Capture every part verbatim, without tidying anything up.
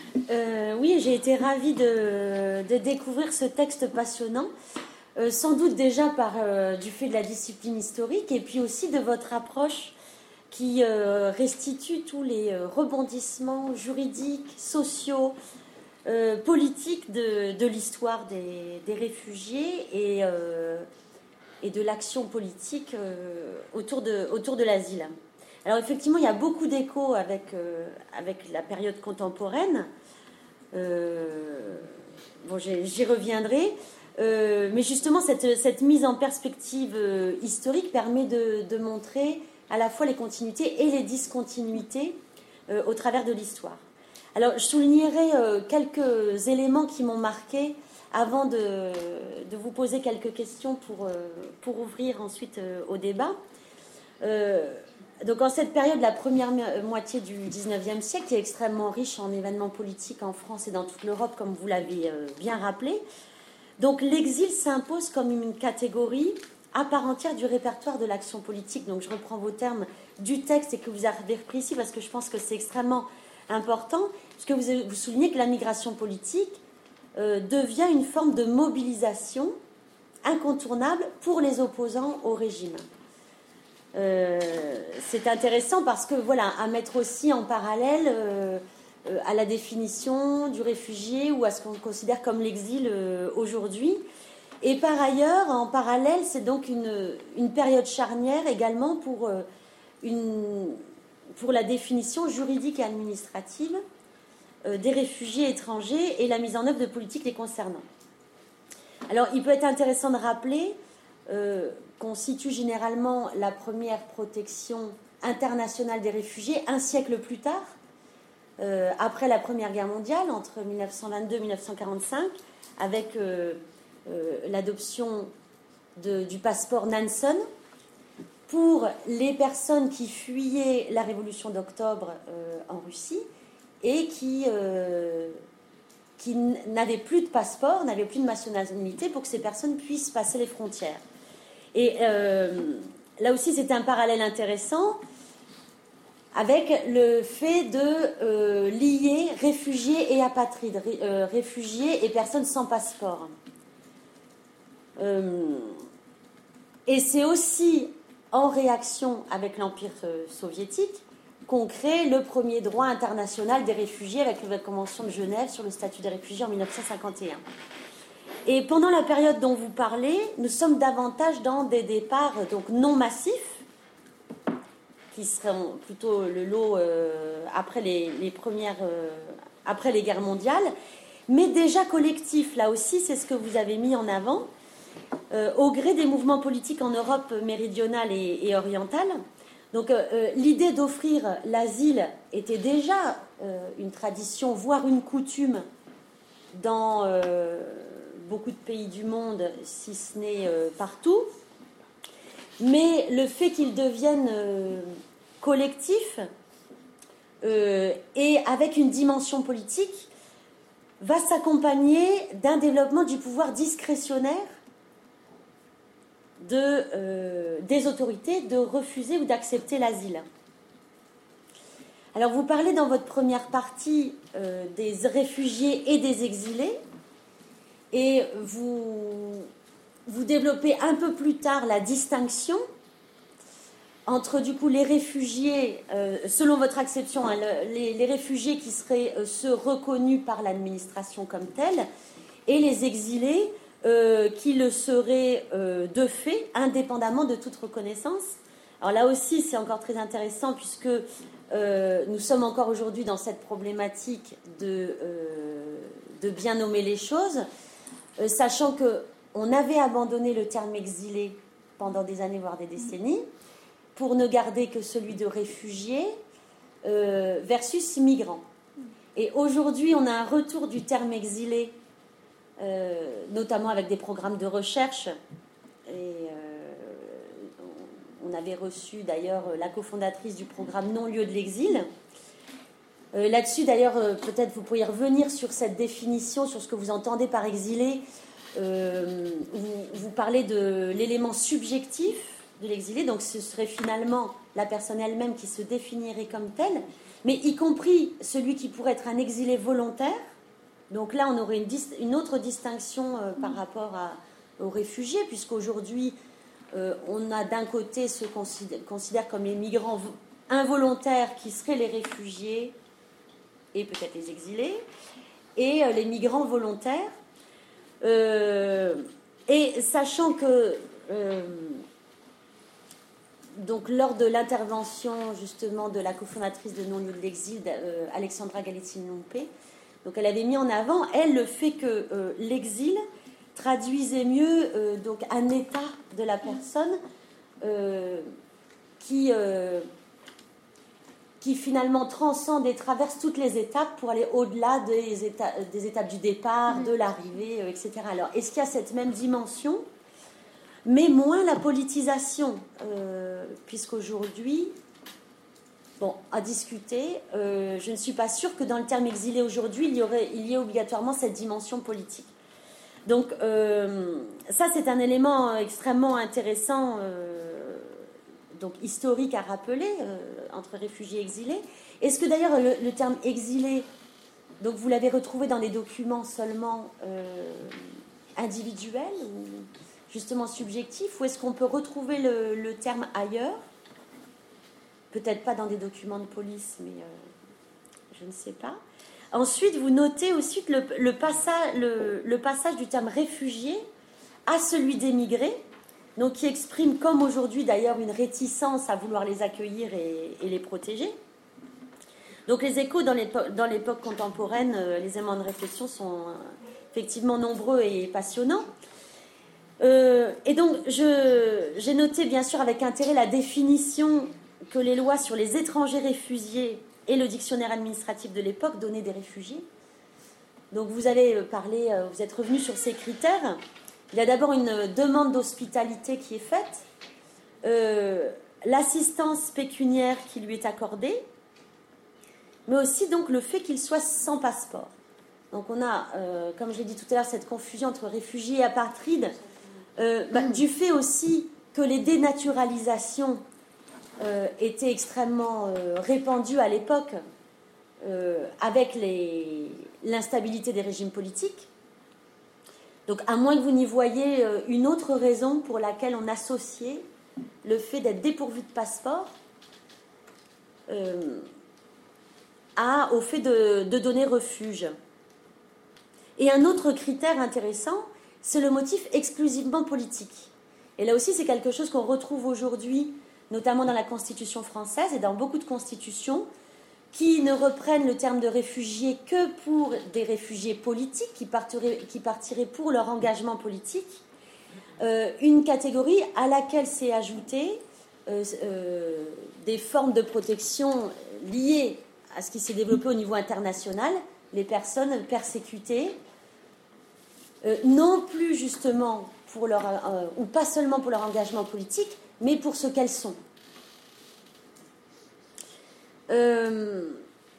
Euh, oui, j'ai été ravie de, de découvrir ce texte passionnant, euh, sans doute déjà par euh, du fait de la discipline historique et puis aussi de votre approche qui euh, restitue tous les euh, rebondissements juridiques, sociaux, euh, politiques de, de l'histoire des, des réfugiés et, euh, et de l'action politique euh, autour de, autour de l'asile. Alors effectivement, il y a beaucoup d'échos avec, euh, avec la période contemporaine. Euh, bon, j'y reviendrai. Euh, mais justement, cette, cette mise en perspective euh, historique permet de, de montrer à la fois les continuités et les discontinuités euh, au travers de l'histoire. Alors, je soulignerai euh, quelques éléments qui m'ont marqué avant de, de vous poser quelques questions pour, euh, pour ouvrir ensuite euh, au débat. Euh, donc, en cette période, la première moitié du dix-neuvième siècle, qui est extrêmement riche en événements politiques en France et dans toute l'Europe, comme vous l'avez euh, bien rappelé, donc l'exil s'impose comme une catégorie à part entière du répertoire de l'action politique. Donc, je reprends vos termes du texte et que vous avez repris ici parce que je pense que c'est extrêmement important, puisque vous, vous soulignez que la migration politique euh, devient une forme de mobilisation incontournable pour les opposants au régime. Euh, c'est intéressant parce que, voilà, à mettre aussi en parallèle euh, euh, à la définition du réfugié ou à ce qu'on considère comme l'exil euh, aujourd'hui. Et par ailleurs, en parallèle, c'est donc une, une période charnière également pour, euh, une, pour la définition juridique et administrative euh, des réfugiés étrangers et la mise en œuvre de politiques les concernant. Alors, il peut être intéressant de rappeler euh, qu'on situe généralement la première protection internationale des réfugiés un siècle plus tard, euh, après la Première Guerre mondiale, entre mille neuf cent vingt-deux et mille neuf cent quarante-cinq, avec euh, euh, l'adoption de, du passeport Nansen pour les personnes qui fuyaient la Révolution d'octobre euh, en Russie et qui, euh, qui n'avaient plus de passeport, n'avaient plus de nationalité pour que ces personnes puissent passer les frontières. Et euh, là aussi, c'est un parallèle intéressant avec le fait de euh, lier réfugiés et apatrides, ré, euh, réfugiés et personnes sans passeport. Euh, et c'est aussi en réaction avec l'Empire euh, soviétique qu'on crée le premier droit international des réfugiés avec la Convention de Genève sur le statut des réfugiés en mille neuf cent cinquante et un. Et pendant la période dont vous parlez, nous sommes davantage dans des départs donc non massifs, qui seront plutôt le lot euh, après les, les premières, euh, après les guerres mondiales, mais déjà collectifs. Là aussi, c'est ce que vous avez mis en avant, euh, au gré des mouvements politiques en Europe méridionale et, et orientale. Donc, euh, l'idée d'offrir l'asile était déjà euh, une tradition, voire une coutume dans euh, beaucoup de pays du monde, si ce n'est euh, partout. Mais le fait qu'ils deviennent euh, collectifs euh, et avec une dimension politique va s'accompagner d'un développement du pouvoir discrétionnaire de, euh, des autorités de refuser ou d'accepter l'asile. Alors, vous parlez dans votre première partie euh, des réfugiés et des exilés, et vous, vous développez un peu plus tard la distinction entre, du coup, les réfugiés, euh, selon votre acception, hein, le, les, les réfugiés qui seraient euh, ceux reconnus par l'administration comme tels, et les exilés euh, qui le seraient euh, de fait, indépendamment de toute reconnaissance. Alors là aussi, c'est encore très intéressant puisque euh, nous sommes encore aujourd'hui dans cette problématique de, euh, de bien nommer les choses, euh, sachant qu'on avait abandonné le terme exilé pendant des années, voire des décennies, pour ne garder que celui de réfugié euh, versus migrant. Et aujourd'hui, on a un retour du terme exilé, euh, notamment avec des programmes de recherche. Et euh, on avait reçu d'ailleurs la cofondatrice du programme Non-lieu de l'exil. Euh, là-dessus, d'ailleurs, euh, peut-être vous pourriez revenir sur cette définition, sur ce que vous entendez par exilé. Euh, vous, vous parlez de l'élément subjectif de l'exilé, donc ce serait finalement la personne elle-même qui se définirait comme telle, mais y compris celui qui pourrait être un exilé volontaire. Donc là, on aurait une, une autre distinction euh, par rapport à, aux réfugiés, puisqu'aujourd'hui, euh, on a d'un côté ceux qu'on considère, considère comme les migrants involontaires qui seraient les réfugiés et peut-être les exilés, et euh, les migrants volontaires. Euh, et sachant que euh, donc lors de l'intervention justement de la cofondatrice de Non-lieu de l'exil, euh, Alexandra Galetti-Nompé, donc elle avait mis en avant, elle, le fait que euh, l'exil traduisait mieux euh, donc un état de la personne euh, qui, euh, qui finalement transcende et traverse toutes les étapes pour aller au-delà des, éta des étapes du départ, de l'arrivée, euh, et cetera. Alors, est-ce qu'il y a cette même dimension, mais moins la politisation, euh, puisqu'aujourd'hui, bon, à discuter, euh, je ne suis pas sûre que dans le terme exilé aujourd'hui, il y aurait, il y ait obligatoirement cette dimension politique. Donc, euh, ça, c'est un élément extrêmement intéressant, euh, donc historique à rappeler, euh, entre réfugiés et exilés. Est-ce que d'ailleurs le, le terme exilé, donc vous l'avez retrouvé dans des documents seulement euh, individuels ou justement subjectifs, ou est-ce qu'on peut retrouver le, le terme ailleurs? Peut-être pas dans des documents de police, mais euh, je ne sais pas. Ensuite, vous notez aussi le, le, passage, le, le passage du terme réfugié à celui d'émigré, donc qui exprime, comme aujourd'hui d'ailleurs, une réticence à vouloir les accueillir et, et les protéger. Donc les échos dans l'époque contemporaine, euh, les éléments de réflexion sont euh, effectivement nombreux et passionnants. Euh, et donc, j'ai noté bien sûr avec intérêt la définition que les lois sur les étrangers réfugiés et le dictionnaire administratif de l'époque donnaient des réfugiés. Donc vous avez parlé, vous êtes revenu sur ces critères. Il y a d'abord une demande d'hospitalité qui est faite, euh, l'assistance pécuniaire qui lui est accordée, mais aussi donc le fait qu'il soit sans passeport. Donc on a, euh, comme je l'ai dit tout à l'heure, cette confusion entre réfugiés et apatrides, euh, bah, du fait aussi que les dénaturalisations euh, étaient extrêmement euh, répandues à l'époque, euh, avec l'instabilité des régimes politiques. Donc à moins que vous n'y voyiez euh, une autre raison pour laquelle on associait le fait d'être dépourvu de passeport euh, à, au fait de, de donner refuge. Et un autre critère intéressant, c'est le motif exclusivement politique. Et là aussi, c'est quelque chose qu'on retrouve aujourd'hui, notamment dans la Constitution française et dans beaucoup de constitutions, qui ne reprennent le terme de réfugiés que pour des réfugiés politiques, qui partiraient, qui partiraient pour leur engagement politique, euh, une catégorie à laquelle s'est ajoutée euh, euh, des formes de protection liées à ce qui s'est développé au niveau international, les personnes persécutées, Euh, non plus justement pour leur, euh, ou pas seulement pour leur engagement politique, mais pour ce qu'elles sont. Euh,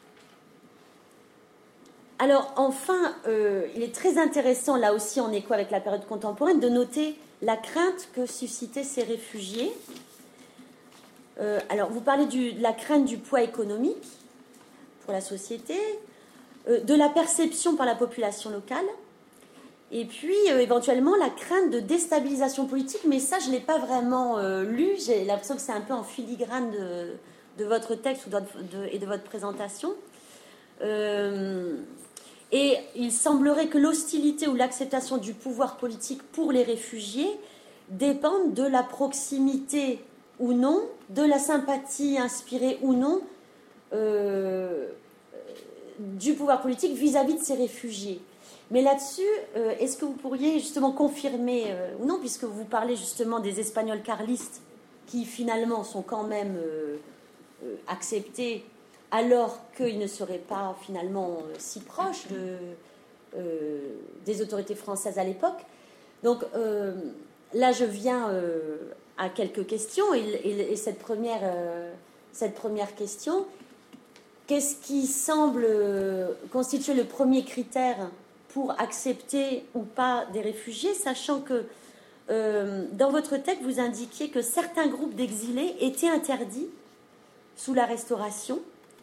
alors enfin, euh, il est très intéressant, là aussi en écho avec la période contemporaine, de noter la crainte que suscitaient ces réfugiés. Euh, alors vous parlez du, de la crainte du poids économique pour la société, euh, de la perception par la population locale, et puis, euh, éventuellement, la crainte de déstabilisation politique, mais ça, je ne l'ai pas vraiment euh, lu. J'ai l'impression que c'est un peu en filigrane de, de votre texte ou de, de, et de votre présentation. Euh, et il semblerait que l'hostilité ou l'acceptation du pouvoir politique pour les réfugiés dépendent de la proximité ou non, de la sympathie inspirée ou non euh, du pouvoir politique vis-à-vis de ces réfugiés. Mais là-dessus, euh, est-ce que vous pourriez justement confirmer, euh, ou non, puisque vous parlez justement des Espagnols carlistes qui finalement sont quand même euh, euh, acceptés alors qu'ils ne seraient pas finalement euh, si proches de, euh, des autorités françaises à l'époque. Donc euh, là, je viens euh, à quelques questions, et, et, et cette, première, euh, cette première question, qu'est-ce qui semble euh, constituer le premier critère pour accepter ou pas des réfugiés, sachant que euh, dans votre texte, vous indiquiez que certains groupes d'exilés étaient interdits sous la Restauration.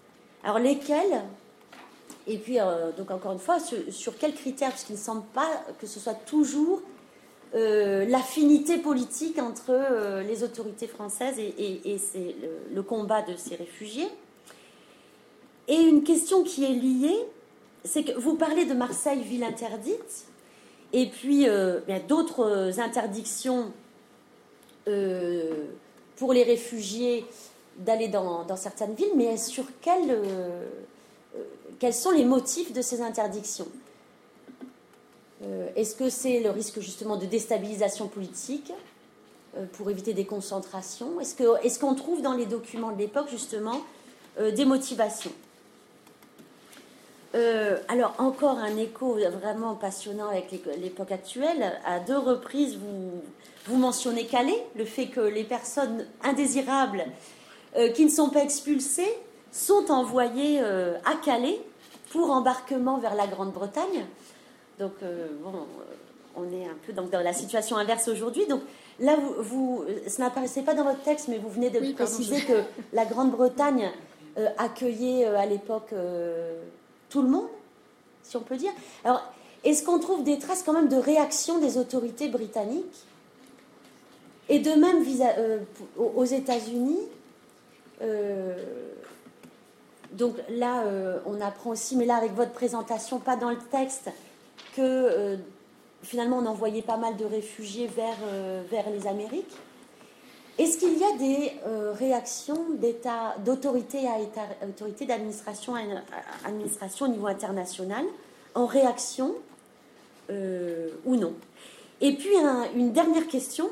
Alors lesquels? Et puis, euh, donc encore une fois, sur, sur quels critères? Parce qu'il ne semble pas que ce soit toujours euh, l'affinité politique entre euh, les autorités françaises et, et, et c'est le, le combat de ces réfugiés. Et une question qui est liée, c'est que vous parlez de Marseille, ville interdite, et puis euh, bien, d'autres interdictions euh, pour les réfugiés d'aller dans, dans certaines villes, mais sur quel, euh, quels sont les motifs de ces interdictions? euh, Est-ce que c'est le risque justement de déstabilisation politique euh, pour éviter des concentrations? Est-ce que, est-ce qu'on trouve dans les documents de l'époque justement euh, des motivations? Euh, alors, encore un écho vraiment passionnant avec l'époque actuelle. À deux reprises, vous, vous mentionnez Calais, le fait que les personnes indésirables euh, qui ne sont pas expulsées sont envoyées euh, à Calais pour embarquement vers la Grande-Bretagne. Donc, euh, bon, on est un peu dans, dans la situation inverse aujourd'hui. Donc, là, vous, vous, ça n'apparaissait pas dans votre texte, mais vous venez de oui, préciser pardon, je... que la Grande-Bretagne euh, accueillait euh, à l'époque... Euh, tout le monde, si on peut dire. Alors, est-ce qu'on trouve des traces quand même de réaction des autorités britanniques? Et de même vis-à, euh, aux États-Unis, euh, donc là, euh, on apprend aussi, mais là, avec votre présentation, pas dans le texte, que euh, finalement, on envoyait pas mal de réfugiés vers, euh, vers les Amériques. Est-ce qu'il y a des euh, réactions d'État, d'autorité à État, autorité d'administration à administration au niveau international en réaction euh, ou non? Et puis un, une dernière question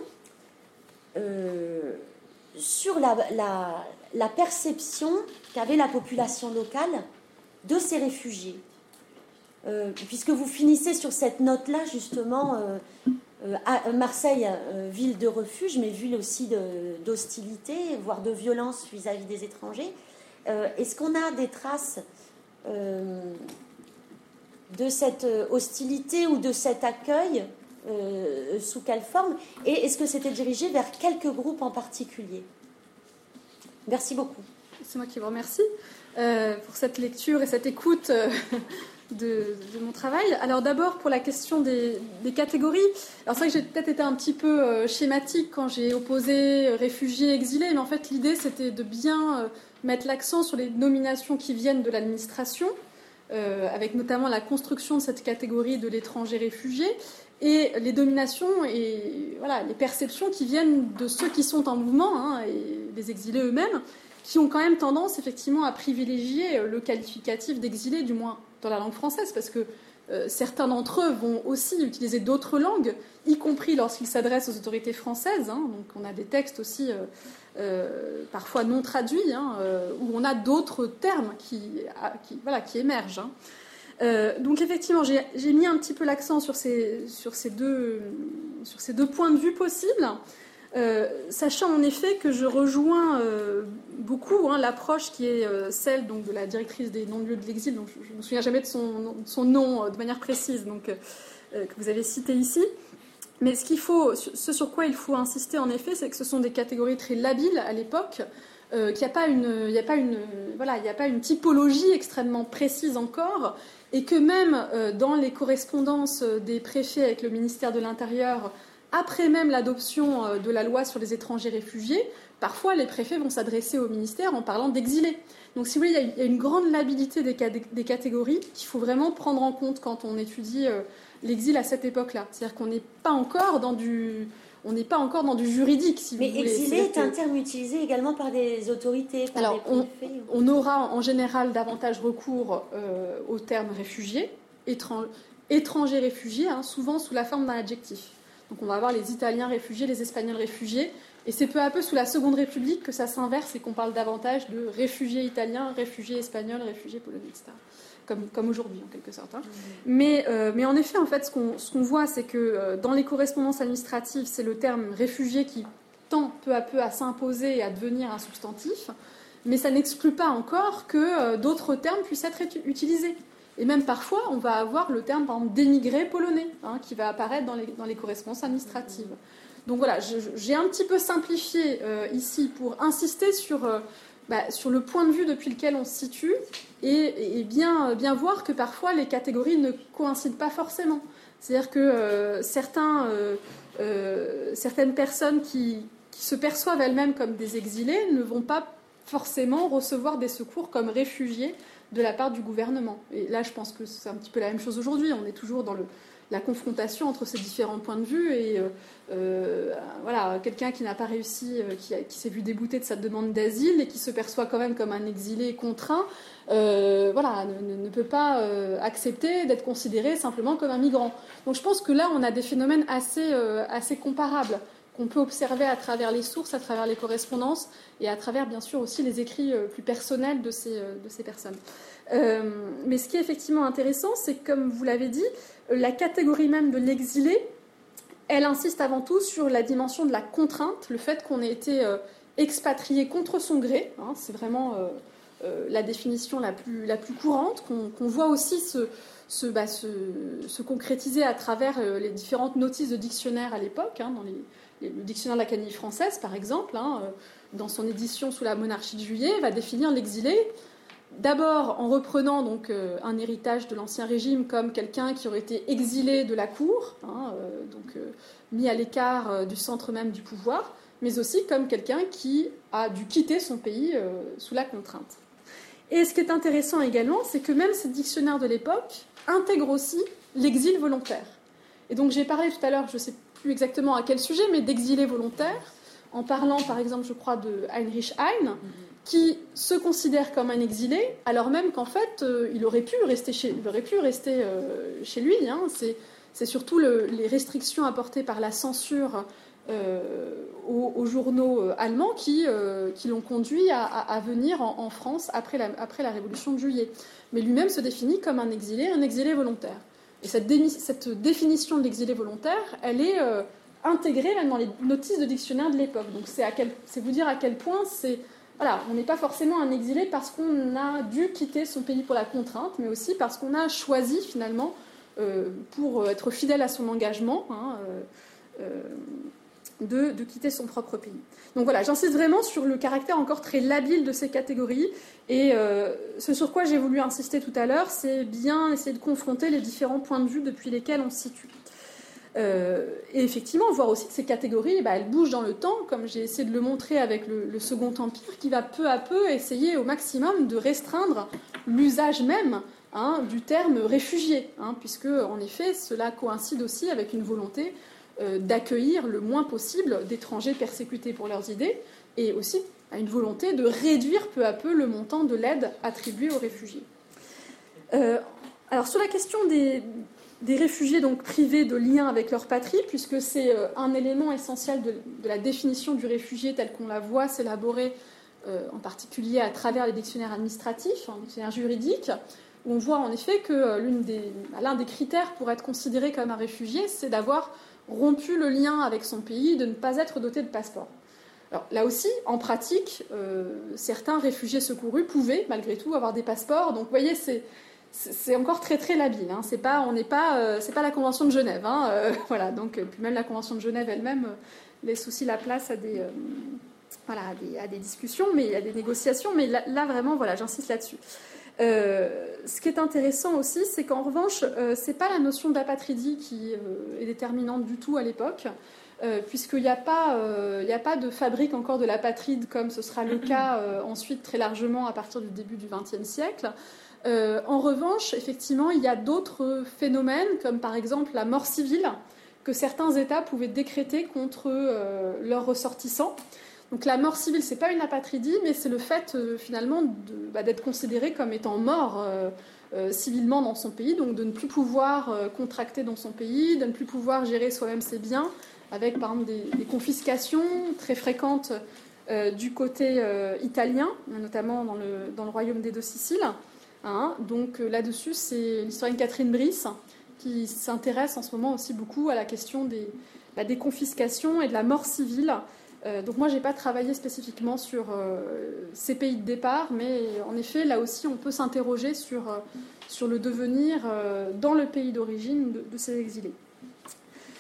euh, sur la, la, la perception qu'avait la population locale de ces réfugiés. Euh, puisque vous finissez sur cette note-là justement... Euh, Euh, à Marseille, euh, ville de refuge, mais ville aussi de, d'hostilité, voire de violence vis-à-vis des étrangers. Euh, est-ce qu'on a des traces euh, de cette hostilité ou de cet accueil? euh, Sous quelle forme? Et est-ce que c'était dirigé vers quelques groupes en particulier? Merci beaucoup. C'est moi qui vous remercie euh, pour cette lecture et cette écoute euh, de, de mon travail. Alors d'abord pour la question des, des catégories. Alors c'est vrai que j'ai peut-être été un petit peu euh, schématique quand j'ai opposé euh, réfugiés, exilés, mais en fait l'idée c'était de bien euh, mettre l'accent sur les nominations qui viennent de l'administration, euh, avec notamment la construction de cette catégorie de l'étranger réfugié, et les dominations et voilà, les perceptions qui viennent de ceux qui sont en mouvement, hein, et les exilés eux-mêmes, qui ont quand même tendance effectivement à privilégier le qualificatif d'exilé, du moins dans la langue française, parce que euh, certains d'entre eux vont aussi utiliser d'autres langues, y compris lorsqu'ils s'adressent aux autorités françaises. Hein, donc on a des textes aussi euh, euh, parfois non traduits, hein, euh, où on a d'autres termes qui, qui, voilà, qui émergent. Hein. Euh, donc effectivement, j'ai, j'ai mis un petit peu l'accent sur ces, sur ces, deux, sur ces deux points de vue possibles. Euh, sachant en effet que je rejoins euh, beaucoup hein, l'approche qui est euh, celle donc, de la directrice des non-lieux de l'exil, donc je ne me souviens jamais de son, de son nom euh, de manière précise, donc, euh, que vous avez cité ici. Mais ce, qu'il faut, ce sur quoi il faut insister en effet, c'est que ce sont des catégories très labiles à l'époque, euh, qu'il n'y a pas une, il n'y a pas une, voilà, il n'y a pas une typologie extrêmement précise encore, et que même euh, dans les correspondances des préfets avec le ministère de l'Intérieur, après même l'adoption de la loi sur les étrangers réfugiés, parfois les préfets vont s'adresser au ministère en parlant d'exilés. Donc si vous voulez, il y a une grande labilité des, des catégories qu'il faut vraiment prendre en compte quand on étudie l'exil à cette époque-là. C'est-à-dire qu'on n'est pas encore dans du, on n'est pas encore dans du juridique, si Mais vous voulez. Mais exilé est un terme utilisé également par des autorités, par Alors, des préfets. On, on aura en général davantage recours euh, au terme réfugié, étrange, étranger réfugié, hein, souvent sous la forme d'un adjectif. Donc on va avoir les Italiens réfugiés, les Espagnols réfugiés, et c'est peu à peu sous la Seconde République que ça s'inverse et qu'on parle davantage de réfugiés italiens, réfugiés espagnols, réfugiés polonais, et cetera. Comme, comme aujourd'hui en quelque sorte. Hein. Mmh. Mais, euh, mais en effet, en fait, ce qu'on, ce qu'on voit, c'est que euh, dans les correspondances administratives, c'est le terme réfugié qui tend peu à peu à s'imposer et à devenir un substantif, mais ça n'exclut pas encore que euh, d'autres termes puissent être utilisés. Et même parfois, on va avoir le terme, par exemple, d'émigré polonais, hein, qui va apparaître dans les, dans les correspondances administratives. Donc voilà, je, j'ai un petit peu simplifié euh, ici pour insister sur, euh, bah, sur le point de vue depuis lequel on se situe et, et bien, bien voir que parfois les catégories ne coïncident pas forcément. C'est-à-dire que euh, certains, euh, euh, certaines personnes qui, qui se perçoivent elles-mêmes comme des exilés ne vont pas forcément recevoir des secours comme réfugiés de la part du gouvernement. Et là, je pense que c'est un petit peu la même chose aujourd'hui. On est toujours dans le, la confrontation entre ces différents points de vue. Et euh, euh, voilà, quelqu'un qui n'a pas réussi, euh, qui, qui s'est vu débouté de sa demande d'asile et qui se perçoit quand même comme un exilé contraint, euh, voilà, ne, ne peut pas euh, accepter d'être considéré simplement comme un migrant. Donc je pense que là, on a des phénomènes assez, euh, assez comparables qu'on peut observer à travers les sources, à travers les correspondances et à travers, bien sûr, aussi les écrits plus personnels de ces, de ces personnes. Euh, mais ce qui est effectivement intéressant, c'est que, comme vous l'avez dit, la catégorie même de l'exilé, elle insiste avant tout sur la dimension de la contrainte, le fait qu'on ait été euh, expatrié contre son gré, hein, c'est vraiment euh, euh, la définition la plus, la plus courante, qu'on, qu'on voit aussi se, se, bah, se, se concrétiser à travers euh, les différentes notices de dictionnaire à l'époque, hein, dans les le dictionnaire de l'Académie française, par exemple, hein, dans son édition sous la monarchie de Juillet, va définir l'exilé d'abord en reprenant donc, euh, un héritage de l'Ancien Régime comme quelqu'un qui aurait été exilé de la cour, hein, euh, donc, euh, mis à l'écart euh, du centre même du pouvoir, mais aussi comme quelqu'un qui a dû quitter son pays euh, sous la contrainte. Et ce qui est intéressant également, c'est que même ces dictionnaires de l'époque intègrent aussi l'exil volontaire. Et donc j'ai parlé tout à l'heure, je ne sais plus exactement à quel sujet, mais d'exilés volontaires, en parlant par exemple, je crois, de Heinrich Heine, qui se considère comme un exilé, alors même qu'en fait, euh, il aurait pu rester chez, il aurait pu rester, euh, chez lui. Hein. C'est, c'est surtout le, les restrictions apportées par la censure euh, aux, aux journaux allemands qui, euh, qui l'ont conduit à, à, à venir en, en France après la, après la Révolution de Juillet. Mais lui-même se définit comme un exilé, un exilé volontaire. Et cette, dé, cette définition de l'exilé volontaire, elle est euh, intégrée même dans les notices de dictionnaire de l'époque. Donc c'est, à quel, c'est vous dire à quel point c'est... Voilà, on n'est pas forcément un exilé parce qu'on a dû quitter son pays pour la contrainte, mais aussi parce qu'on a choisi finalement, euh, pour être fidèle à son engagement, hein, euh, euh, de, de quitter son propre pays. Donc voilà, j'insiste vraiment sur le caractère encore très labile de ces catégories, et euh, ce sur quoi j'ai voulu insister tout à l'heure, c'est bien essayer de confronter les différents points de vue depuis lesquels on se situe. Euh, et effectivement, voir aussi que ces catégories, bah, elles bougent dans le temps, comme j'ai essayé de le montrer avec le, le Second Empire, qui va peu à peu essayer au maximum de restreindre l'usage même, hein, du terme réfugié, hein, puisque en effet, cela coïncide aussi avec une volonté euh, d'accueillir le moins possible d'étrangers persécutés pour leurs idées, et aussi à une volonté de réduire peu à peu le montant de l'aide attribuée aux réfugiés. Euh, alors sur la question des des réfugiés donc privés de lien avec leur patrie, puisque c'est un élément essentiel de, de la définition du réfugié telle qu'on la voit s'élaborer euh, en particulier à travers les dictionnaires administratifs, hein, les dictionnaires juridiques, où on voit en effet que l'une des, l'un des critères pour être considéré comme un réfugié, c'est d'avoir rompu le lien avec son pays, de ne pas être doté de passeport. Alors, là aussi, en pratique, euh, certains réfugiés secourus pouvaient malgré tout avoir des passeports, donc vous voyez, c'est c'est encore très très labile. Hein. C'est pas, on n'est pas, euh, c'est pas la Convention de Genève. Hein. Euh, voilà. Donc, puis même la Convention de Genève elle-même euh, laisse aussi la place à des, euh, voilà, à des, à des discussions, mais à des négociations. Mais là, là vraiment, voilà, j'insiste là-dessus. Euh, ce qui est intéressant aussi, c'est qu'en revanche, euh, c'est pas la notion d'apatridie qui euh, est déterminante du tout à l'époque. Euh, puisqu'il n'y a, euh, a pas de fabrique encore de l'apatride comme ce sera le cas euh, ensuite très largement à partir du début du vingtième siècle. Euh, en revanche, effectivement, il y a d'autres phénomènes, comme par exemple la mort civile, que certains États pouvaient décréter contre euh, leurs ressortissants. Donc la mort civile, ce n'est pas une apatridie, mais c'est le fait euh, finalement de, bah, d'être considéré comme étant mort euh, euh, civilement dans son pays, donc de ne plus pouvoir euh, contracter dans son pays, de ne plus pouvoir gérer soi-même ses biens, avec par exemple des, des confiscations très fréquentes euh, du côté euh, italien, notamment dans le, dans le royaume des deux Siciles. Hein, donc euh, là-dessus, c'est l'historienne Catherine Brice qui s'intéresse en ce moment aussi beaucoup à la question des, bah, des confiscations et de la mort civile. Euh, donc moi, je n'ai pas travaillé spécifiquement sur euh, ces pays de départ, mais en effet, là aussi, on peut s'interroger sur, euh, sur le devenir euh, dans le pays d'origine de, de ces exilés.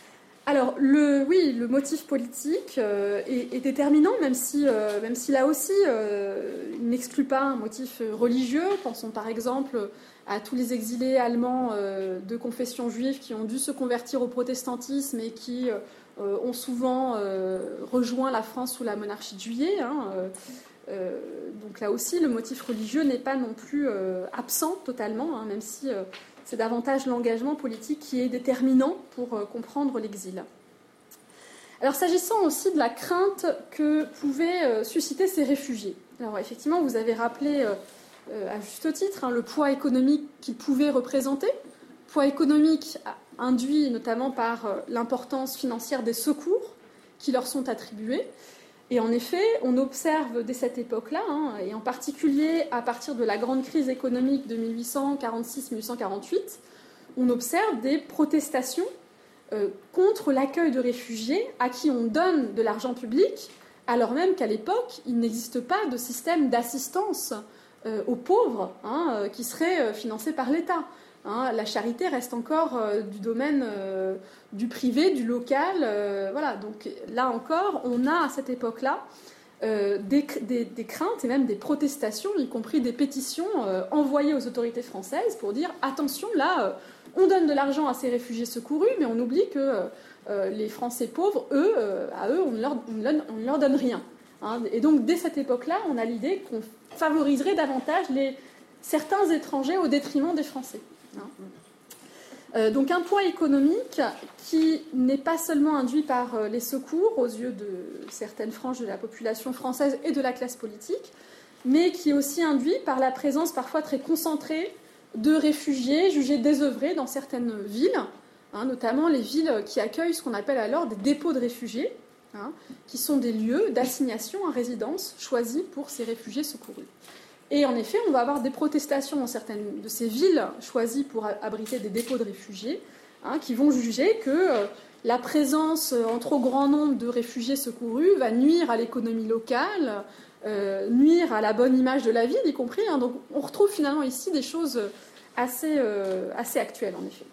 Alors, le, oui, le motif politique euh, est, est déterminant, même si, euh, même si là aussi, euh, il n'exclut pas un motif religieux. Pensons par exemple à tous les exilés allemands euh, de confession juive qui ont dû se convertir au protestantisme et qui euh, ont souvent euh, rejoint la France sous la monarchie de Juillet. Hein, euh, euh, donc là aussi, le motif religieux n'est pas non plus euh, absent totalement, hein, même si euh, c'est davantage l'engagement politique qui est déterminant pour euh, comprendre l'exil. Alors s'agissant aussi de la crainte que pouvaient euh, susciter ces réfugiés. Alors effectivement, vous avez rappelé euh, euh, à juste titre hein, le poids économique qu'ils pouvaient représenter, poids économique induit notamment par euh, l'importance financière des secours qui leur sont attribués. Et en effet, on observe dès cette époque-là, hein, et en particulier à partir de la grande crise économique de mille huit cent quarante-six mille huit cent quarante-huit, on observe des protestations euh, contre l'accueil de réfugiés à qui on donne de l'argent public, alors même qu'à l'époque, il n'existe pas de système d'assistance euh, aux pauvres hein, euh, qui serait euh, financé par l'État. Hein, la charité reste encore euh, du domaine euh, du privé, du local. Euh, voilà. Donc là encore, on a à cette époque-là euh, des, des, des craintes et même des protestations, y compris des pétitions euh, envoyées aux autorités françaises pour dire attention, là, euh, on donne de l'argent à ces réfugiés secourus, mais on oublie que euh, les Français pauvres, eux, euh, à eux, on ne leur, on ne leur donne rien. Hein. Et donc dès cette époque-là, on a l'idée qu'on favoriserait davantage les, certains étrangers au détriment des Français. Euh, donc un poids économique qui n'est pas seulement induit par euh, les secours aux yeux de certaines franges de la population française et de la classe politique, mais qui est aussi induit par la présence parfois très concentrée de réfugiés jugés désœuvrés dans certaines villes, hein, notamment les villes qui accueillent ce qu'on appelle alors des dépôts de réfugiés, hein, qui sont des lieux d'assignation à résidence choisis pour ces réfugiés secourus. Et en effet, on va avoir des protestations dans certaines de ces villes choisies pour abriter des dépôts de réfugiés, hein, qui vont juger que euh, la présence en trop grand nombre de réfugiés secourus va nuire à l'économie locale, euh, nuire à la bonne image de la ville, y compris. Hein. Donc on retrouve finalement ici des choses assez, euh, assez actuelles, en effet.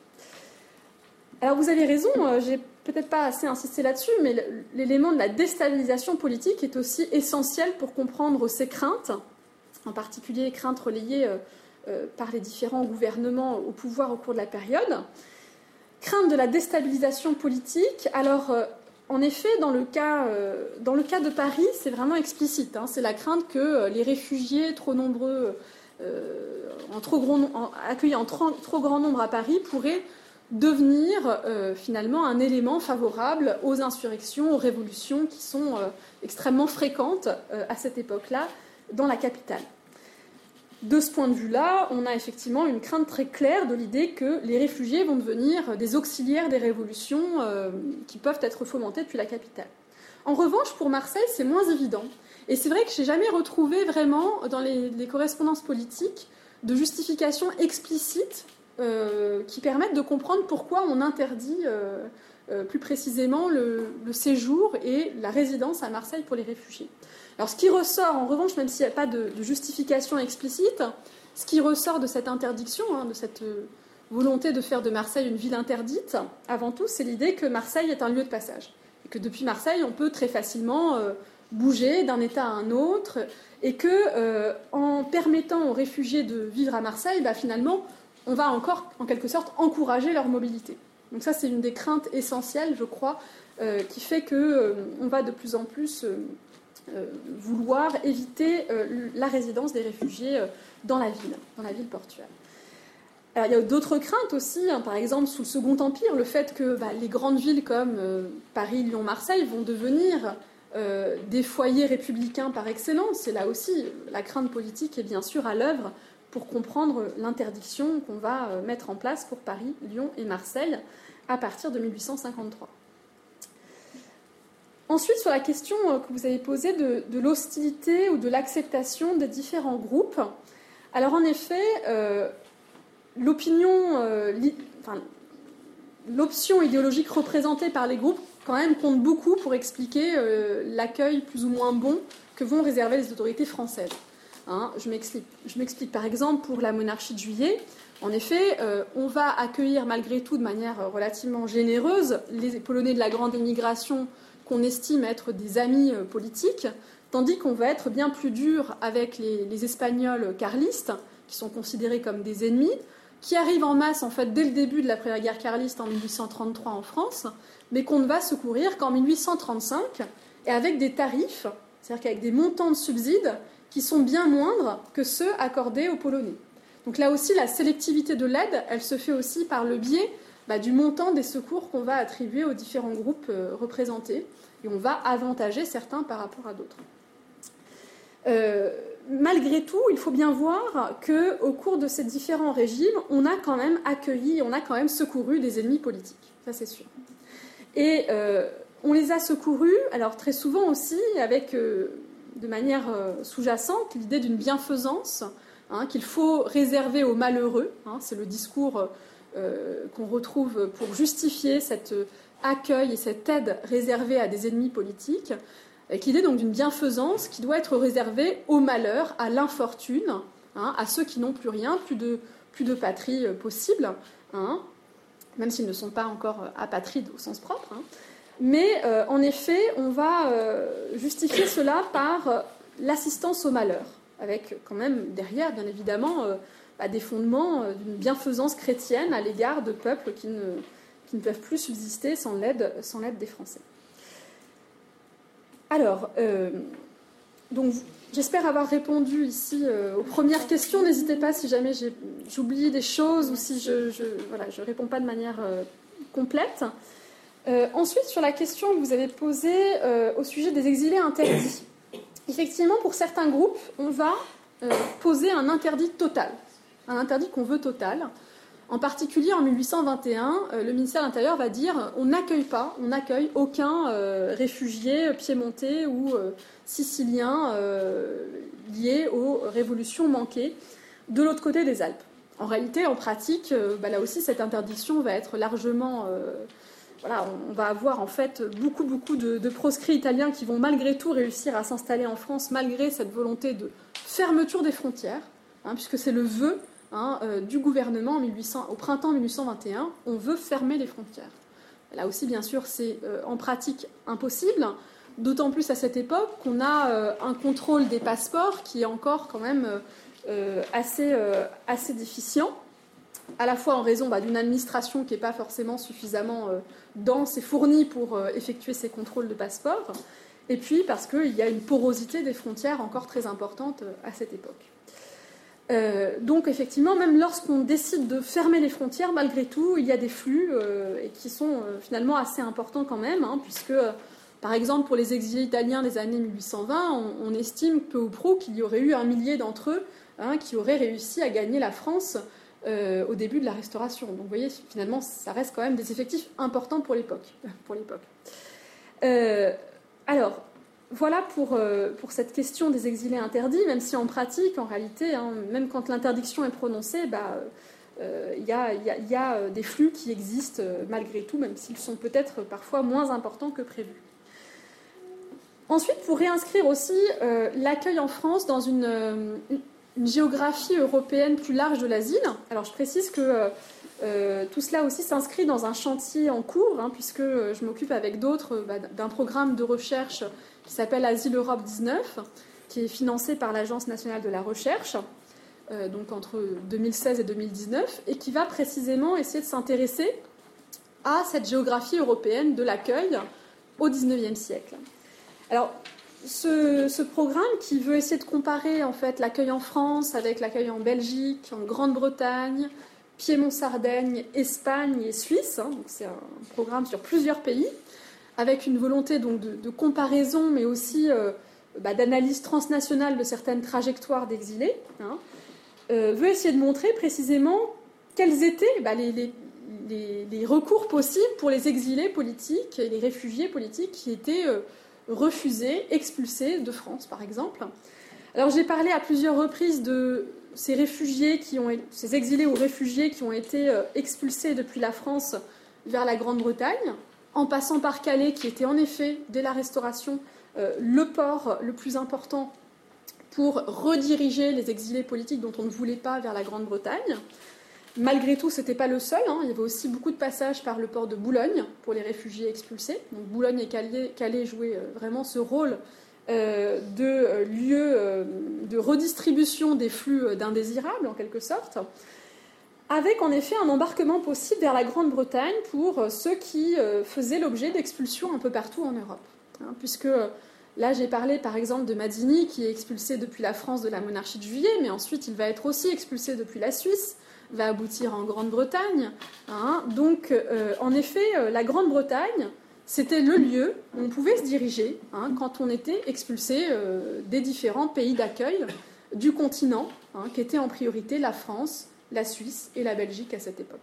Alors vous avez raison, euh, j'ai peut-être pas assez insisté là-dessus, mais l'élément de la déstabilisation politique est aussi essentiel pour comprendre ces craintes, en particulier craintes relayées euh, euh, par les différents gouvernements au pouvoir au cours de la période. Crainte de la déstabilisation politique. Alors, euh, en effet, dans le cas, euh, dans le cas de Paris, c'est vraiment explicite. Hein, c'est la crainte que euh, les réfugiés trop nombreux, euh, en trop gros, en, accueillis en trop, trop grand nombre à Paris, pourraient devenir euh, finalement un élément favorable aux insurrections, aux révolutions qui sont euh, extrêmement fréquentes euh, à cette époque-là dans la capitale. De ce point de vue-là, on a effectivement une crainte très claire de l'idée que les réfugiés vont devenir des auxiliaires des révolutions euh, qui peuvent être fomentées depuis la capitale. En revanche, pour Marseille, c'est moins évident. Et c'est vrai que je n'ai jamais retrouvé vraiment dans les, les correspondances politiques de justification explicite euh, qui permettent de comprendre pourquoi on interdit euh, euh, plus précisément le, le séjour et la résidence à Marseille pour les réfugiés. Alors, ce qui ressort, en revanche, même s'il n'y a pas de, de justification explicite, ce qui ressort de cette interdiction, hein, de cette volonté de faire de Marseille une ville interdite, avant tout, c'est l'idée que Marseille est un lieu de passage. Et que depuis Marseille, on peut très facilement euh, bouger d'un État à un autre, et que, euh, en permettant aux réfugiés de vivre à Marseille, bah, finalement, on va encore, en quelque sorte, encourager leur mobilité. Donc ça, c'est une des craintes essentielles, je crois, euh, qui fait qu'on euh, va de plus en plus... Euh, Euh, vouloir éviter euh, la résidence des réfugiés euh, dans la ville, dans la ville portuaire. Alors, il y a d'autres craintes aussi, hein, par exemple sous le Second Empire, le fait que bah, les grandes villes comme euh, Paris, Lyon, Marseille vont devenir euh, des foyers républicains par excellence. Et là aussi, la crainte politique est bien sûr à l'œuvre pour comprendre l'interdiction qu'on va euh, mettre en place pour Paris, Lyon et Marseille à partir de mille huit cent cinquante-trois. Ensuite, sur la question que vous avez posée de, de l'hostilité ou de l'acceptation des différents groupes, alors en effet, euh, l'opinion, euh, li, enfin, l'option idéologique représentée par les groupes, quand même, compte beaucoup pour expliquer euh, l'accueil plus ou moins bon que vont réserver les autorités françaises. Hein, je m'explique. Je m'explique. Par exemple, pour la monarchie de Juillet, En effet, euh, on va accueillir malgré tout de manière relativement généreuse les Polonais de la grande émigration qu'on estime être des amis euh, politiques, tandis qu'on va être bien plus dur avec les, les Espagnols carlistes, qui sont considérés comme des ennemis, qui arrivent en masse en fait dès le début de la première guerre carliste en mille huit cent trente-trois en France, mais qu'on ne va secourir qu'en mille huit cent trente-cinq, et avec des tarifs, c'est-à-dire qu'avec des montants de subsides qui sont bien moindres que ceux accordés aux Polonais. Donc là aussi, la sélectivité de l'aide, elle se fait aussi par le biais bah, du montant des secours qu'on va attribuer aux différents groupes euh, représentés, et on va avantager certains par rapport à d'autres. Euh, malgré tout, il faut bien voir qu'au cours de ces différents régimes, on a quand même accueilli, on a quand même secouru des ennemis politiques, ça c'est sûr. Et euh, on les a secourus, alors très souvent aussi avec, euh, de manière euh, sous-jacente, l'idée d'une bienfaisance, hein, qu'il faut réserver aux malheureux, hein, c'est le discours euh, qu'on retrouve pour justifier cet accueil et cette aide réservée à des ennemis politiques, avec l'idée donc d'une bienfaisance qui doit être réservée au malheur, à l'infortune, hein, à ceux qui n'ont plus rien, plus de, plus de patrie possible, hein, même s'ils ne sont pas encore apatrides au sens propre. Hein. Mais euh, en effet, on va euh, justifier cela par euh, l'assistance au malheur, avec quand même derrière, bien évidemment, euh, bah, des fondements euh, d'une bienfaisance chrétienne à l'égard de peuples qui ne, qui ne peuvent plus subsister sans l'aide, sans l'aide des Français. Alors, euh, donc, j'espère avoir répondu ici euh, aux premières questions. N'hésitez pas si jamais j'ai, j'oublie des choses ou si je je, voilà, je réponds pas de manière euh, complète. Euh, ensuite, sur la question que vous avez posée euh, au sujet des exilés interdits. Effectivement, pour certains groupes, on va euh, poser un interdit total, un interdit qu'on veut total. En particulier, en mille huit cent vingt et un, euh, le ministère de l'Intérieur va dire on n'accueille pas, on n'accueille aucun euh, réfugié piémontais ou euh, sicilien euh, lié aux révolutions manquées de l'autre côté des Alpes. En réalité, en pratique, euh, bah, là aussi, cette interdiction va être largement... Euh, voilà, on, on va avoir en fait beaucoup, beaucoup de, de proscrits italiens qui vont malgré tout réussir à s'installer en France malgré cette volonté de fermeture des frontières, hein, puisque c'est le vœu Hein, euh, du gouvernement en mille huit cents, au printemps mille huit cent vingt et un, on veut fermer les frontières. Là aussi, bien sûr, c'est euh, en pratique impossible, d'autant plus à cette époque qu'on a euh, un contrôle des passeports qui est encore quand même euh, assez, euh, assez déficient, à la fois en raison bah, d'une administration qui n'est pas forcément suffisamment euh, dense et fournie pour euh, effectuer ces contrôles de passeports, et puis parce qu'il y a une porosité des frontières encore très importante euh, à cette époque. Euh, donc effectivement, même lorsqu'on décide de fermer les frontières, malgré tout, il y a des flux euh, et qui sont euh, finalement assez importants quand même, hein, puisque, euh, par exemple, pour les exilés italiens des années mille huit cent vingt, on, on estime peu ou prou qu'il y aurait eu un millier d'entre eux hein, qui auraient réussi à gagner la France euh, au début de la Restauration. Donc vous voyez, finalement, ça reste quand même des effectifs importants pour l'époque. Pour l'époque. Euh, alors... Voilà pour, euh, pour cette question des exilés interdits, même si en pratique, en réalité, hein, même quand l'interdiction est prononcée, bah, euh, y a, y a, y a des flux qui existent euh, malgré tout, même s'ils sont peut-être parfois moins importants que prévu. Ensuite, pour réinscrire aussi euh, l'accueil en France dans une, euh, une géographie européenne plus large de l'asile, alors je précise que euh, euh, tout cela aussi s'inscrit dans un chantier en cours, hein, puisque je m'occupe avec d'autres bah, d'un programme de recherche qui s'appelle Asile Europe dix-neuf, qui est financé par l'Agence nationale de la recherche, euh, donc entre deux mille seize et deux mille dix-neuf, et qui va précisément essayer de s'intéresser à cette géographie européenne de l'accueil au dix-neuvième siècle. Alors, ce, ce programme qui veut essayer de comparer en fait l'accueil en France avec l'accueil en Belgique, en Grande-Bretagne, Piémont-Sardaigne, Espagne et Suisse, hein, donc c'est un programme sur plusieurs pays, avec une volonté donc, de, de comparaison, mais aussi euh, bah, d'analyse transnationale de certaines trajectoires d'exilés, hein, euh, veut essayer de montrer précisément quels étaient bah, les, les, les, les recours possibles pour les exilés politiques et les réfugiés politiques qui étaient euh, refusés, expulsés de France, par exemple. Alors j'ai parlé à plusieurs reprises de ces réfugiés, qui ont, ces exilés ou réfugiés qui ont été euh, expulsés depuis la France vers la Grande-Bretagne, en passant par Calais, qui était en effet, dès la Restauration, euh, le port le plus important pour rediriger les exilés politiques dont on ne voulait pas vers la Grande-Bretagne. Malgré tout, ce n'était pas le seul. Hein. Il y avait aussi beaucoup de passages par le port de Boulogne pour les réfugiés expulsés. Donc, Boulogne et Calais, Calais jouaient vraiment ce rôle euh, de euh, lieu euh, de redistribution des flux d'indésirables, en quelque sorte, avec en effet un embarquement possible vers la Grande-Bretagne pour ceux qui euh, faisaient l'objet d'expulsions un peu partout en Europe. Hein, puisque là, j'ai parlé par exemple de Mazzini, qui est expulsé depuis la France de la monarchie de Juillet, mais ensuite il va être aussi expulsé depuis la Suisse, va aboutir en Grande-Bretagne. Hein. Donc, euh, en effet, euh, la Grande-Bretagne, c'était le lieu où on pouvait se diriger hein, quand on était expulsé euh, des différents pays d'accueil du continent, hein, qui étaient en priorité la France, la Suisse et la Belgique à cette époque.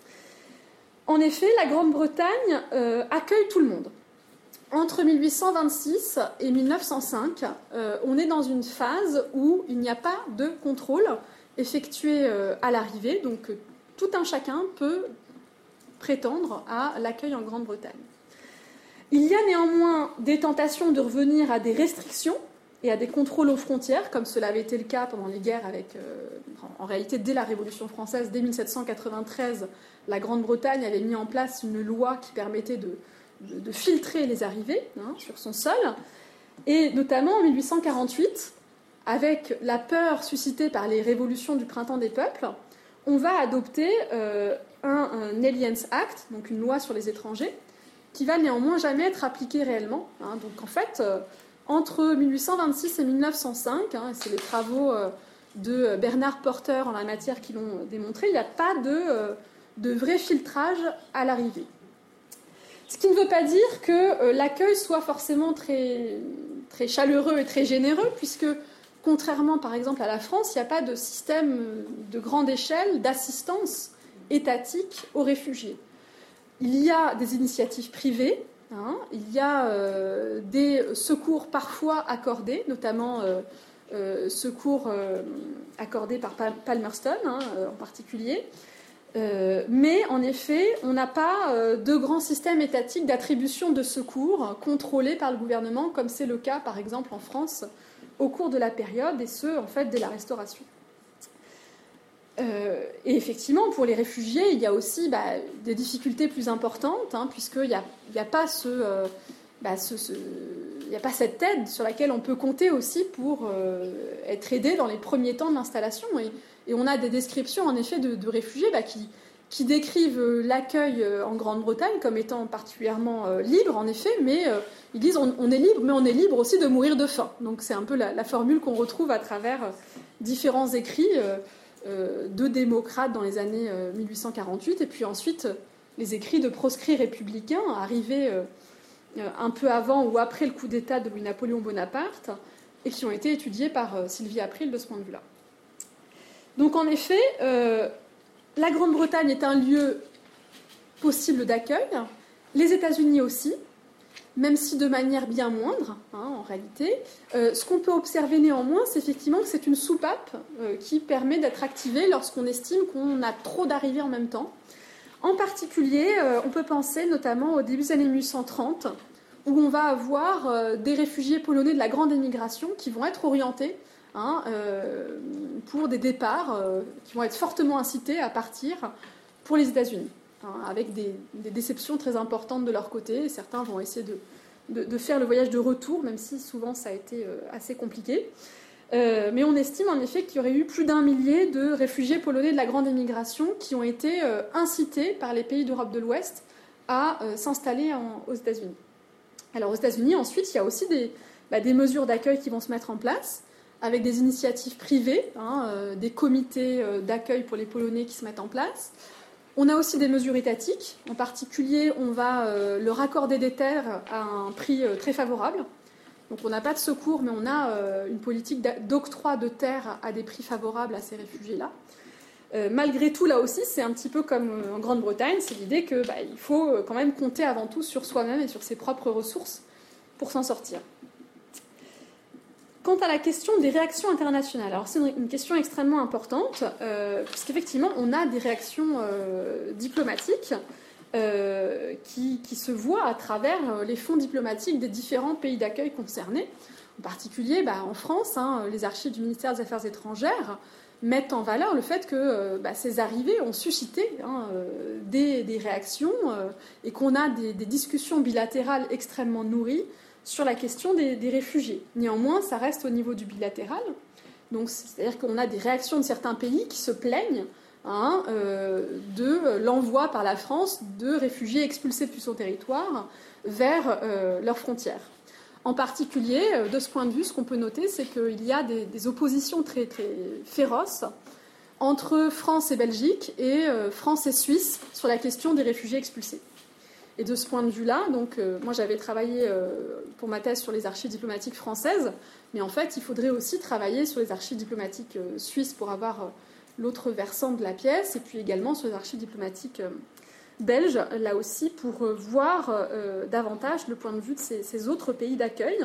En effet, la Grande-Bretagne euh, accueille tout le monde. Entre mille huit cent vingt-six et mille neuf cent cinq, euh, on est dans une phase où il n'y a pas de contrôle effectué euh, à l'arrivée, donc euh, tout un chacun peut prétendre à l'accueil en Grande-Bretagne. Il y a néanmoins des tentations de revenir à des restrictions et à des contrôles aux frontières, comme cela avait été le cas pendant les guerres avec, euh, en réalité, dès la Révolution française, dès mille sept cent quatre-vingt-treize, la Grande-Bretagne avait mis en place une loi qui permettait de, de, de filtrer les arrivées hein, sur son sol, et notamment en mille huit cent quarante-huit, avec la peur suscitée par les révolutions du printemps des peuples, on va adopter euh, un, un Aliens Act, donc une loi sur les étrangers, qui va néanmoins jamais être appliquée réellement. Hein. Donc en fait, euh, entre mille huit cent vingt-six et mille neuf cent cinq, hein, c'est les travaux euh, de Bernard Porter en la matière qui l'ont démontré, il n'y a pas de, euh, de vrai filtrage à l'arrivée. Ce qui ne veut pas dire que euh, l'accueil soit forcément très, très chaleureux et très généreux, puisque contrairement par exemple à la France, il n'y a pas de système de grande échelle d'assistance étatique aux réfugiés. Il y a des initiatives privées, hein, il y a euh, des secours parfois accordés, notamment euh, euh, secours euh, accordés par Palmerston hein, euh, en particulier. Euh, mais en effet, on n'a pas euh, de grand système étatique d'attribution de secours contrôlé par le gouvernement, comme c'est le cas par exemple en France au cours de la période, et ce, en fait, dès la Restauration. Euh, et effectivement, pour les réfugiés, il y a aussi bah, des difficultés plus importantes, hein, puisqu'il n'y a, il y a pas ce, euh, bah, ce, ce, il n'y a pas cette aide sur laquelle on peut compter aussi pour euh, être aidé dans les premiers temps de l'installation. Et, et on a des descriptions, en effet, de, de réfugiés bah, qui, qui décrivent l'accueil en Grande-Bretagne comme étant particulièrement euh, libre, en effet, mais euh, ils disent on, on est libre, mais on est libre aussi de mourir de faim. Donc c'est un peu la, la formule qu'on retrouve à travers euh, différents écrits euh, euh, de démocrates dans les années euh, mille huit cent quarante-huit, et puis ensuite euh, les écrits de proscrits républicains arrivés euh, euh, un peu avant ou après le coup d'État de Louis-Napoléon Bonaparte, et qui ont été étudiés par euh, Sylvie April de ce point de vue-là. Donc en effet, euh, la Grande-Bretagne est un lieu possible d'accueil, les États-Unis aussi, même si de manière bien moindre, hein, en réalité. Euh, ce qu'on peut observer néanmoins, c'est effectivement que c'est une soupape euh, qui permet d'être activée lorsqu'on estime qu'on a trop d'arrivées en même temps. En particulier, euh, on peut penser notamment au début des années mille huit cent trente, où on va avoir euh, des réfugiés polonais de la grande émigration qui vont être orientés hein, euh, pour des départs euh, qui vont être fortement incités à partir pour les États-Unis. Avec des, des déceptions très importantes de leur côté. Certains vont essayer de, de, de faire le voyage de retour, même si souvent ça a été euh, assez compliqué. Euh, mais on estime en effet qu'il y aurait eu plus d'un millier de réfugiés polonais de la grande émigration qui ont été euh, incités par les pays d'Europe de l'Ouest à euh, s'installer en, aux États-Unis. Alors aux États-Unis, ensuite, il y a aussi des, bah, des mesures d'accueil qui vont se mettre en place, avec des initiatives privées, hein, euh, des comités euh, d'accueil pour les Polonais qui se mettent en place. On a aussi des mesures étatiques. En particulier, on va euh, leur accorder des terres à un prix euh, très favorable. Donc on n'a pas de secours, mais on a euh, une politique d'octroi de terres à des prix favorables à ces réfugiés-là. Euh, malgré tout, là aussi, c'est un petit peu comme en Grande-Bretagne, c'est l'idée qu'il bah, faut quand même compter avant tout sur soi-même et sur ses propres ressources pour s'en sortir. Quant à la question des réactions internationales, alors c'est une question extrêmement importante, euh, puisqu'effectivement, on a des réactions euh, diplomatiques euh, qui, qui se voient à travers les fonds diplomatiques des différents pays d'accueil concernés. En particulier, bah, en France, hein, les archives du ministère des Affaires étrangères mettent en valeur le fait que euh, bah, ces arrivées ont suscité hein, euh, des, des réactions euh, et qu'on a des, des discussions bilatérales extrêmement nourries sur la question des, des réfugiés. Néanmoins, ça reste au niveau du bilatéral. Donc, c'est-à-dire qu'on a des réactions de certains pays qui se plaignent hein, euh, de l'envoi par la France de réfugiés expulsés depuis son territoire vers euh, leurs frontières. En particulier, de ce point de vue, ce qu'on peut noter, c'est qu'il y a des, des oppositions très, très féroces entre France et Belgique et euh, France et Suisse sur la question des réfugiés expulsés. Et de ce point de vue-là, donc, euh, moi j'avais travaillé euh, pour ma thèse sur les archives diplomatiques françaises, mais en fait, il faudrait aussi travailler sur les archives diplomatiques euh, suisses pour avoir euh, l'autre versant de la pièce, et puis également sur les archives diplomatiques euh, belges, là aussi, pour voir euh, davantage le point de vue de ces, ces autres pays d'accueil,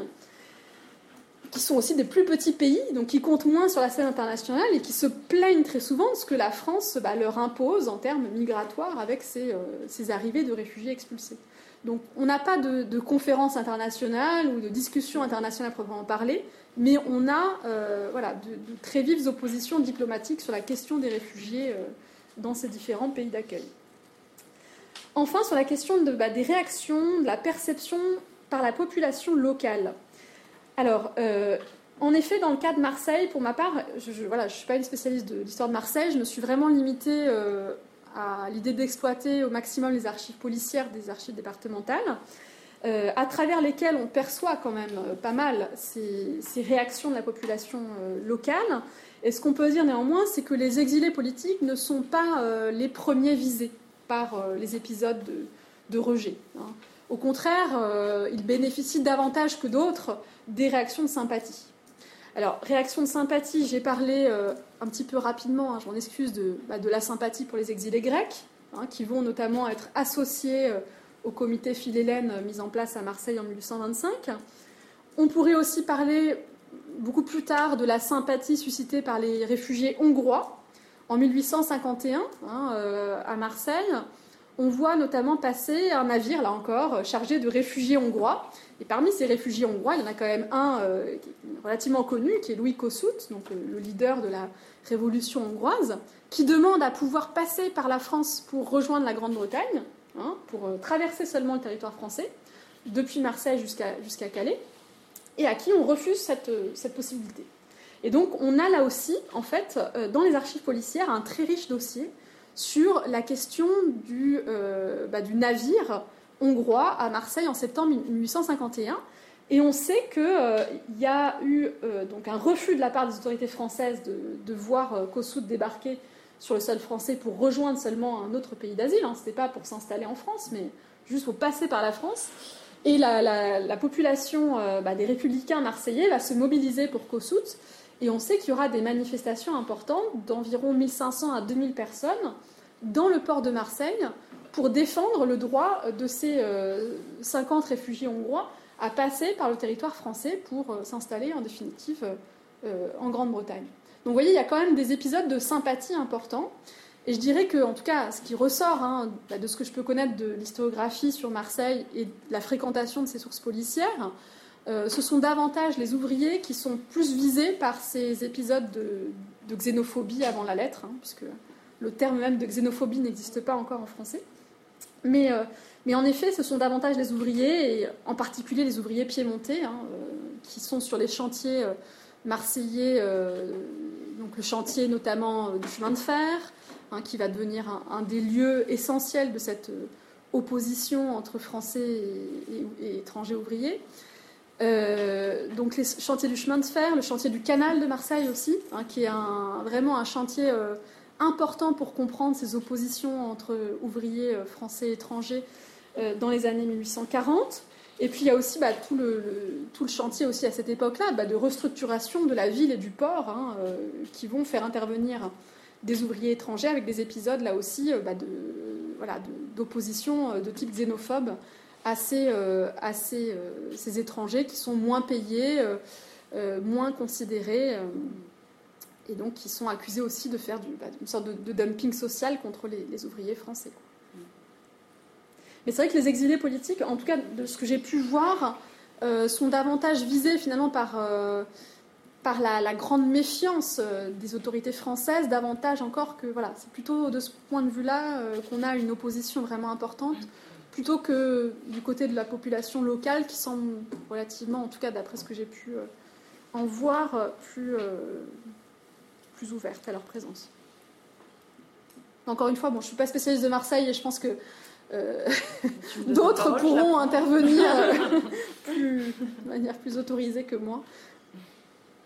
qui sont aussi des plus petits pays, donc qui comptent moins sur la scène internationale et qui se plaignent très souvent de ce que la France bah, leur impose en termes migratoires avec ces, euh, ces arrivées de réfugiés expulsés. Donc on n'a pas de, de conférence internationale ou de discussion internationale proprement parler, mais on a euh, voilà, de, de très vives oppositions diplomatiques sur la question des réfugiés euh, dans ces différents pays d'accueil. Enfin, sur la question de, bah, des réactions, de la perception par la population locale. Alors, euh, en effet, dans le cas de Marseille, pour ma part, je ne voilà, je suis pas une spécialiste de l'histoire de Marseille, je me suis vraiment limitée euh, à l'idée d'exploiter au maximum les archives policières des archives départementales, euh, à travers lesquelles on perçoit quand même euh, pas mal ces, ces réactions de la population euh, locale. Et ce qu'on peut dire néanmoins, c'est que les exilés politiques ne sont pas euh, les premiers visés par euh, les épisodes de, de rejet. Hein. Au contraire, euh, ils bénéficient davantage que d'autres des réactions de sympathie. Alors, réaction de sympathie, j'ai parlé euh, un petit peu rapidement, hein, je m'en excuse, de, bah, de la sympathie pour les exilés grecs, hein, qui vont notamment être associés euh, au comité Philhellène euh, mis en place à Marseille en mille huit cent vingt-cinq. On pourrait aussi parler beaucoup plus tard de la sympathie suscitée par les réfugiés hongrois en mille huit cent cinquante et un, hein, euh, à Marseille. On voit notamment passer un navire, là encore, chargé de réfugiés hongrois. Et parmi ces réfugiés hongrois, il y en a quand même un euh, relativement connu, qui est Louis Kossuth, donc le, le leader de la révolution hongroise, qui demande à pouvoir passer par la France pour rejoindre la Grande-Bretagne, hein, pour euh, traverser seulement le territoire français, depuis Marseille jusqu'à jusqu'à Calais, et à qui on refuse cette, cette possibilité. Et donc on a là aussi, en fait, euh, dans les archives policières, un très riche dossier sur la question du, euh, bah, du navire hongrois à Marseille en septembre mille huit cent cinquante et un. Et on sait qu'il euh, y a eu euh, donc un refus de la part des autorités françaises de, de voir euh, Kossuth débarquer sur le sol français pour rejoindre seulement un autre pays d'asile. Hein. Ce n'était pas pour s'installer en France, mais juste pour passer par la France. Et la, la, la population euh, bah, des républicains marseillais va se mobiliser pour Kossuth. Et on sait qu'il y aura des manifestations importantes d'environ mille cinq cents à deux mille personnes dans le port de Marseille pour défendre le droit de ces euh, cinquante réfugiés hongrois à passer par le territoire français pour euh, s'installer en définitive euh, en Grande-Bretagne. Donc vous voyez, il y a quand même des épisodes de sympathie importants. Et je dirais que, en tout cas, ce qui ressort hein, de ce que je peux connaître de l'historiographie sur Marseille et de la fréquentation de ces sources policières, Euh, ce sont davantage les ouvriers qui sont plus visés par ces épisodes de, de xénophobie avant la lettre, hein, puisque le terme même de xénophobie n'existe pas encore en français. Mais, euh, mais en effet, ce sont davantage les ouvriers, et en particulier les ouvriers piémontais, hein, euh, qui sont sur les chantiers euh, marseillais, euh, donc le chantier notamment euh, du chemin de fer, hein, qui va devenir un, un des lieux essentiels de cette euh, opposition entre Français et, et, et étrangers ouvriers. Euh, donc les chantiers du chemin de fer, le chantier du canal de Marseille aussi, hein, qui est un, vraiment un chantier euh, important pour comprendre ces oppositions entre ouvriers euh, français et étrangers euh, dans les années mille huit cent quarante. Et puis il y a aussi bah, tout, le, le, tout le chantier aussi à cette époque-là bah, de restructuration de la ville et du port, hein, euh, qui vont faire intervenir des ouvriers étrangers avec des épisodes là aussi euh, bah, de, voilà, de, d'opposition euh, de type xénophobe à ces, euh, à ces, euh, ces étrangers qui sont moins payés, euh, euh, moins considérés, euh, et donc qui sont accusés aussi de faire du, bah, une sorte de, de dumping social contre les, les ouvriers français. Mais c'est vrai que les exilés politiques, en tout cas de ce que j'ai pu voir, euh, sont davantage visés finalement par, euh, par la, la grande méfiance euh, des autorités françaises, davantage encore que... Voilà, c'est plutôt de ce point de vue-là euh, qu'on a une opposition vraiment importante, plutôt que du côté de la population locale, qui semble relativement, en tout cas d'après ce que j'ai pu euh, en voir, euh, plus, euh, plus ouverte à leur présence. Encore une fois, bon, je ne suis pas spécialiste de Marseille et je pense que euh, d'autres pourront intervenir euh, plus, de manière plus autorisée que moi.